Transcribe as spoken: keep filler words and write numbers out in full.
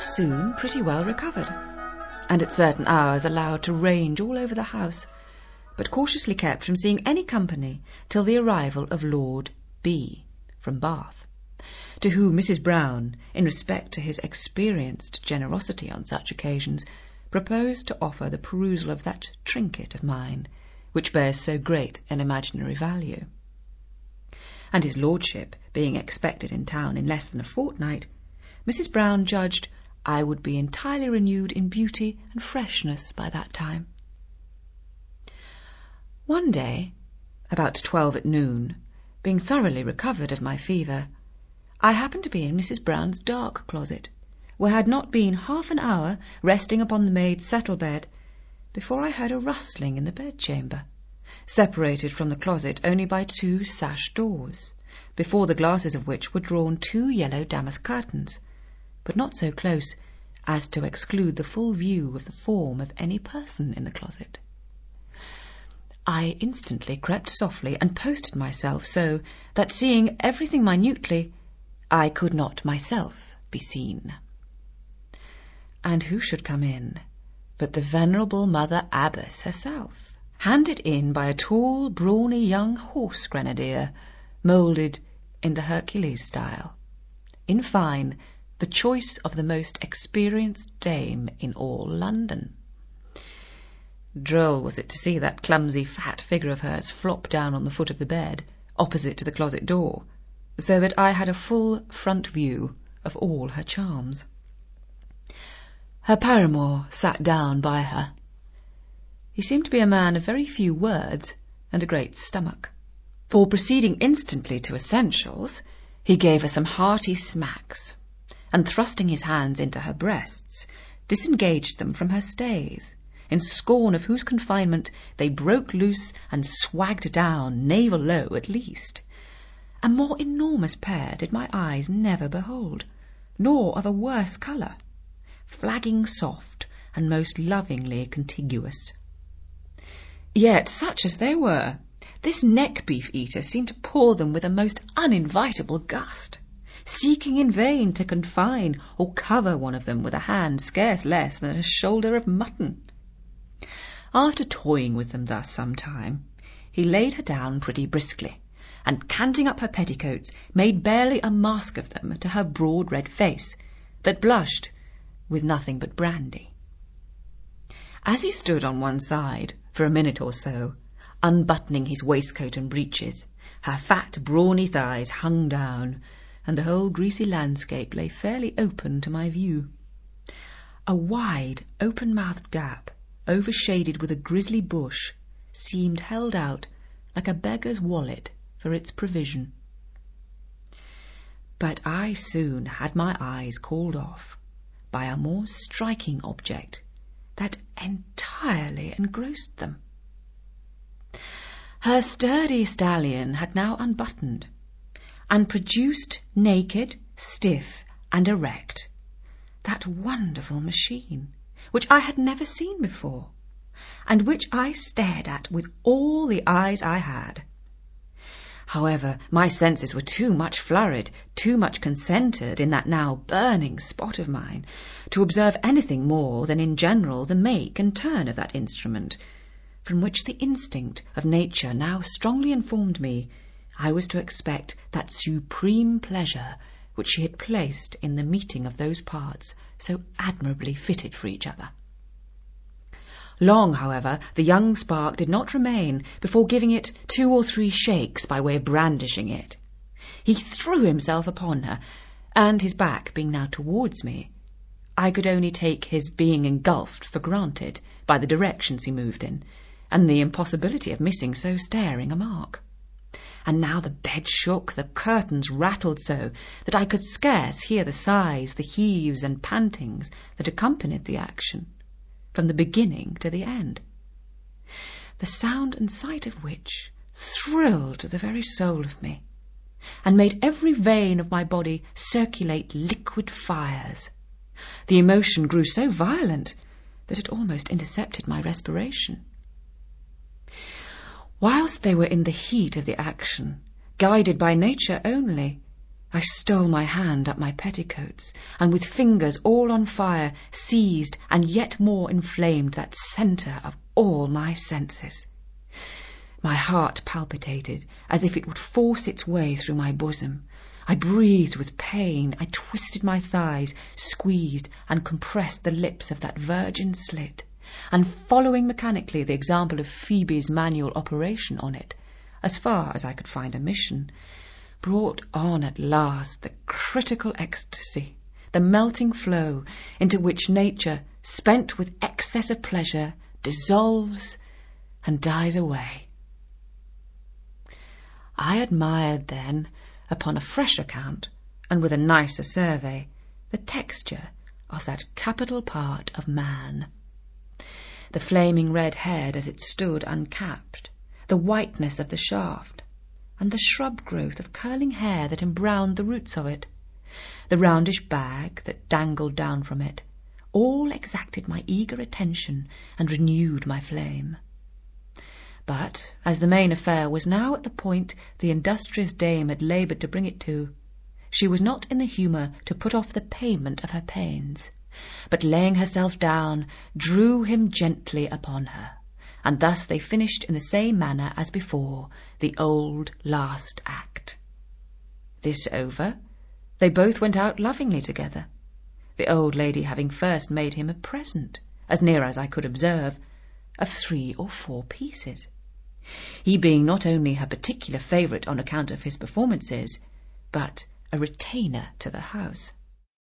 was soon pretty well recovered, and at certain hours allowed to range all over the house, but cautiously kept from seeing any company till the arrival of Lord B. from Bath, to whom Missus Brown, in respect to his experienced generosity on such occasions, proposed to offer the perusal of that trinket of mine, which bears so great an imaginary value. And his lordship being expected in town in less than a fortnight, Missus Brown judged I would be entirely renewed in beauty and freshness by that time. One day, about twelve at noon, being thoroughly recovered of my fever, I happened to be in Missus Brown's dark closet, where I had not been half an hour resting upon the maid's settle-bed, before I heard a rustling in the bedchamber, separated from the closet only by two sash doors, before the glasses of which were drawn two yellow damask curtains, but not so close as to exclude the full view of the form of any person in the closet. I instantly crept softly and posted myself so that, seeing everything minutely, I could not myself be seen. And who should come in but the venerable Mother Abbess herself, handed in by a tall, brawny young horse grenadier, moulded in the Hercules style. In fine, the choice of the most experienced dame in all London. Droll was it to see that clumsy fat figure of hers flop down on the foot of the bed, opposite to the closet door, so that I had a full front view of all her charms. Her paramour sat down by her. He seemed to be a man of very few words and a great stomach, for proceeding instantly to essentials, he gave her some hearty smacks, and thrusting his hands into her breasts, disengaged them from her stays, in scorn of whose confinement they broke loose and swagged down, navel low at least. A more enormous pair did my eyes never behold, nor of a worse colour, flagging soft and most lovingly contiguous. Yet, such as they were, this neck-beef-eater seemed to pour them with a most uninvitable gust, seeking in vain to confine or cover one of them with a hand scarce less than a shoulder of mutton. After toying with them thus some time, he laid her down pretty briskly, and canting up her petticoats, made barely a mask of them to her broad red face, that blushed with nothing but brandy. As he stood on one side for a minute or so, unbuttoning his waistcoat and breeches, her fat brawny thighs hung down, and the whole greasy landscape lay fairly open to my view. A wide, open-mouthed gap, overshaded with a grisly bush, seemed held out like a beggar's wallet for its provision. But I soon had my eyes called off by a more striking object that entirely engrossed them. Her sturdy stallion had now unbuttoned, and produced naked, stiff, and erect, that wonderful machine, which I had never seen before, and which I stared at with all the eyes I had. However, my senses were too much flurried, too much concentred in that now burning spot of mine, to observe anything more than in general the make and turn of that instrument, from which the instinct of nature now strongly informed me I was to expect that supreme pleasure which she had placed in the meeting of those parts so admirably fitted for each other. Long, however, the young spark did not remain before giving it two or three shakes by way of brandishing it. He threw himself upon her, and his back being now towards me, I could only take his being engulfed for granted by the directions he moved in, and the impossibility of missing so staring a mark. And now the bed shook, the curtains rattled so that I could scarce hear the sighs, the heaves and pantings that accompanied the action, from the beginning to the end, the sound and sight of which thrilled the very soul of me, and made every vein of my body circulate liquid fires. The emotion grew so violent that it almost intercepted my respiration. Whilst they were in the heat of the action, guided by nature only, I stole my hand up my petticoats, and with fingers all on fire seized and yet more inflamed that centre of all my senses. My heart palpitated as if it would force its way through my bosom. I breathed with pain. I twisted my thighs, squeezed and compressed the lips of that virgin slit, and following mechanically the example of Phoebe's manual operation on it, as far as I could find omission, brought on at last the critical ecstasy, the melting flow into which nature, spent with excess of pleasure, dissolves and dies away. I admired then, upon a fresh account, and with a nicer survey, the texture of that capital part of man. The flaming red head as it stood uncapped, the whiteness of the shaft, and the shrub growth of curling hair that embrowned the roots of it, the roundish bag that dangled down from it, all exacted my eager attention and renewed my flame. But, as the main affair was now at the point the industrious dame had laboured to bring it to, she was not in the humour to put off the payment of her pains, but laying herself down, drew him gently upon her, and thus they finished in the same manner as before the old last act. This over, they both went out lovingly together, the old lady having first made him a present, as near as I could observe, of three or four pieces, he being not only her particular favourite on account of his performances, but a retainer to the house.